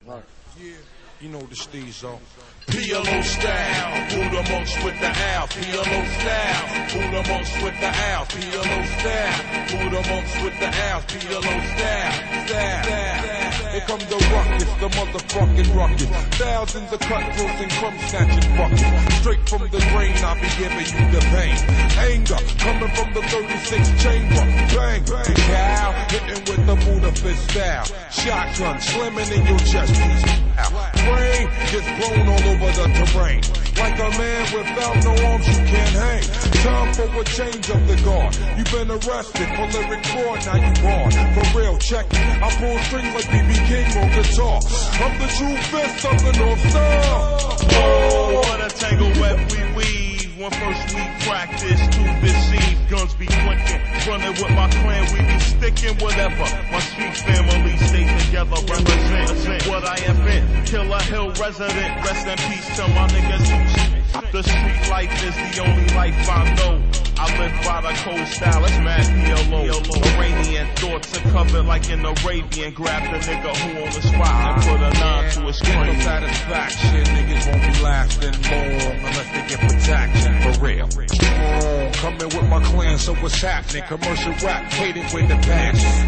Right. Yeah, you know the Steezo. PLO style, Buddha monks with the owl. PLO style, Buddha monks with the owl. PLO style, Buddha monks with the owl. PLO style, Here comes the ruckus, the motherfucking ruckus. Thousands of cutthroats and crumb snatching buckets. Straight from the drain, I'll be giving you the pain. Anger coming from the 36 chamber. Bang, bang, cow, hitting with the Buddha fist style. Shotgun slamming in your chest piece. Brain gets blown all over the terrain. Like a man without no arms, you can't hang. Time for a change of the guard. You've been arrested for lyric fraud, now you barred. For real, check it. I pull strings like B.B. King on guitar. I'm the true fist of the North Star. Oh, what a tangle web we weave. When first we practice to deceive, guns be clicking. Running with my clan, we be sticking. Whatever, my street family stay together. Represent what I have been. Killer Hill resident. Rest in peace to my niggas who the street life is the only life I know. I live by the cold style, it's mad PLO. Iranian thoughts are covered like an Arabian. Grab the nigga who on the spot and put a 9 to his Get no crane. satisfaction, niggas won't be lasting long unless they get protection, for real. Strong, coming with my clan, so what's happening? Commercial rap, hated with the passion.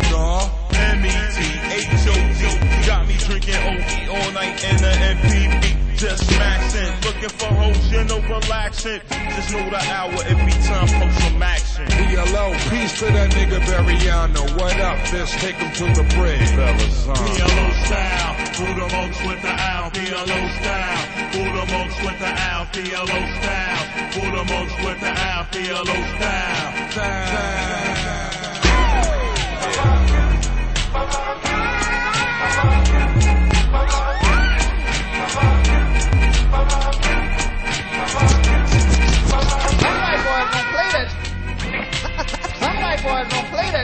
METHOD, got me drinking OE all night in the MPV. Just smashing, looking for hoes, you know, relaxing. Just know the hour, it be time for some action. PLO, peace to that nigga Bariano. What up, fist? Take him to the bridge, fellas. PLO style, Buddha monks with the owl. PLO style, Buddha monks with the owl. PLO style, Buddha monks with the owl. PLO style. Some white boys don't play that.